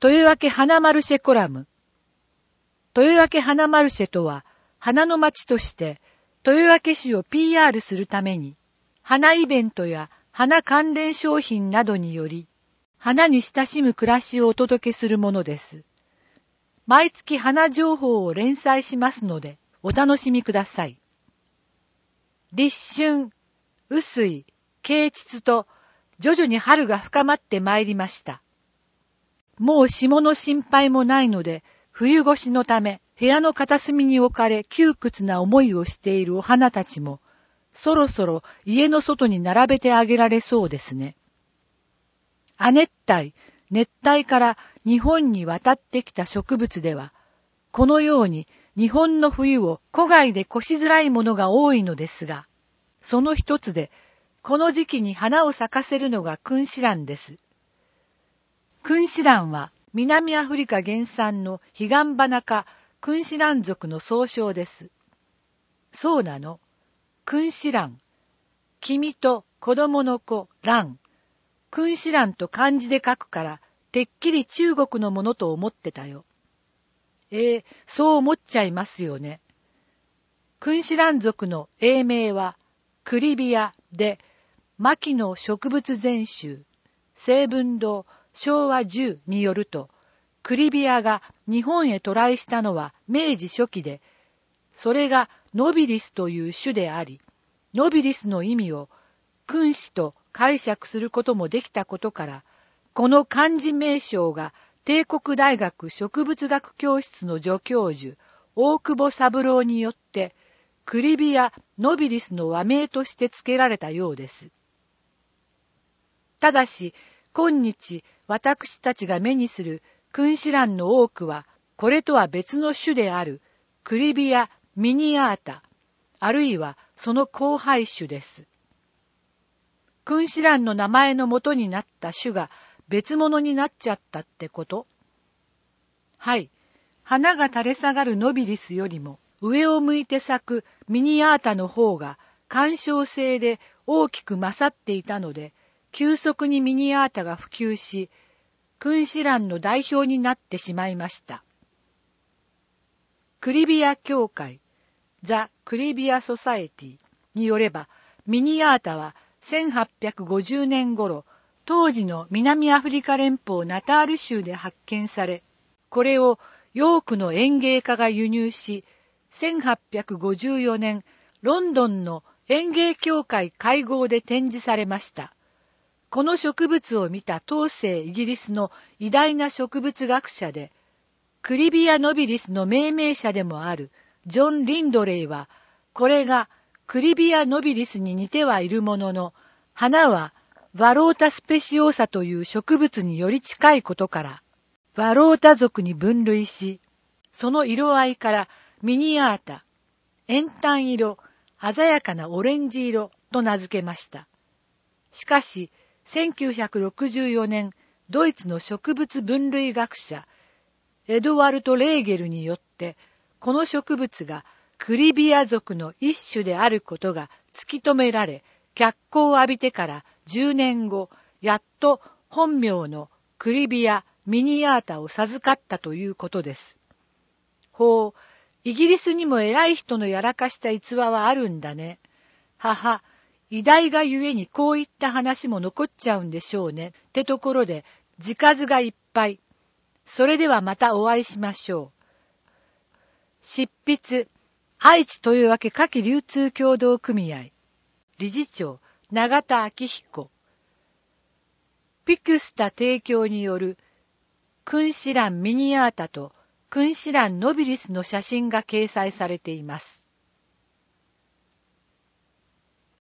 豊明花マルシェコラム。豊明花マルシェとは、花の町として豊明市を PR するために、花イベントや花関連商品などにより、花に親しむ暮らしをお届けするものです。毎月花情報を連載しますので、お楽しみください。立春、雨水、啓蟄と、徐々に春が深まってまいりました。もう霜の心配もないので、冬越しのため、部屋の片隅に置かれ窮屈な思いをしているお花たちも、そろそろ家の外に並べてあげられそうですね。亜熱帯、熱帯から日本に渡ってきた植物では、このように日本の冬を戸外で越しづらいものが多いのですが、その一つで、この時期に花を咲かせるのがクンシランです。クンシランは南アフリカ原産のヒガンバナ科クンシラン属の総称です。そうなの。クンシラン。君と子供の子、ラン。クンシランと漢字で書くから、てっきり中国のものと思ってたよ。そう思っちゃいますよね。クンシラン属の英名は、クリビアで、牧野植物全集、成文堂昭和10によると、クリビアが日本へ渡来したのは明治初期で、それがノビリスという種であり、ノビリスの意味を君子と解釈することもできたことから、この漢字名称が帝国大学植物学教室の助教授、大久保三郎によって、クリビア・ノビリスの和名として付けられたようです。ただし、今日私たちが目にするクンシランの多くは、これとは別の種であるクリビア・ミニアータ、あるいはその交配種です。クンシランの名前の元になった種が別物になっちゃったってこと？はい。花が垂れ下がるノビリスよりも上を向いて咲くミニアータの方が鑑賞性で大きく勝っていたので、急速にミニアータが普及し、クンシランの代表になってしまいました。クリビア協会、ザ・クリビア・ソサエティによれば、ミニアータは1850年頃、当時の南アフリカ連邦ナタール州で発見され、これをヨークの園芸家が輸入し、1854年、ロンドンの園芸協会会合で展示されました。この植物を見た当世イギリスの偉大な植物学者で、クリビア・ノビリスの命名者でもあるジョン・リンドレイは、これがクリビア・ノビリスに似てはいるものの、花はヴァロータ・スペシオーサという植物により近いことから、ヴァロータ属に分類し、その色合いからミニアータ、円淡色、鮮やかなオレンジ色と名付けました。しかし、1964年、ドイツの植物分類学者、エドワルト・レーゲルによって、この植物がクリビア属の一種であることが突き止められ、脚光を浴びてから10年後、やっと本名のクリビア・ミニアータを授かったということです。ほう、イギリスにも偉い人のやらかした逸話はあるんだね。はは、偉大がゆえにこういった話も残っちゃうんでしょうね。ってところで、字数がいっぱい。それではまたお会いしましょう。執筆、愛知豊明花き流通協同組合。理事長、永田昭彦。ピクスタ提供による、クンシランミニアータとクンシランノビリスの写真が掲載されています。